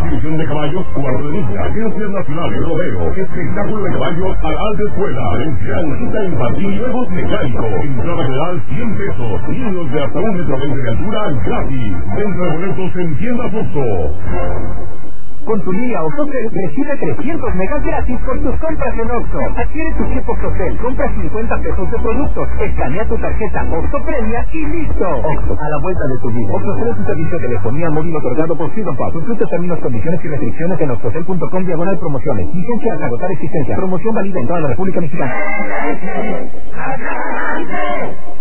exhibición de caballos, cuarto de milla, ciencias nacionales, rodeo, espectáculo de caballos a la alta escuela, cita infantil y juegos mecánicos. Entrada general 100 pesos. Niños de hasta 1,20 m de altura gratis. Venta de boletos en tienda Foxo. Con tu línea Octocel recibe 300 megas gratis por tus compras en Oxxo. Adquiere tu chip Octocel, compra 50 pesos de productos, escanea tu tarjeta Oxxo Premia y listo. Oxxo, a la vuelta de tu vida. Octocel es un servicio de telefonía móvil otorgado por Freedom Pub. Consulta términos, condiciones y restricciones en oxtocel.com/promociones. Vigencia hasta agotar existencia. Promoción válida en toda la República Mexicana.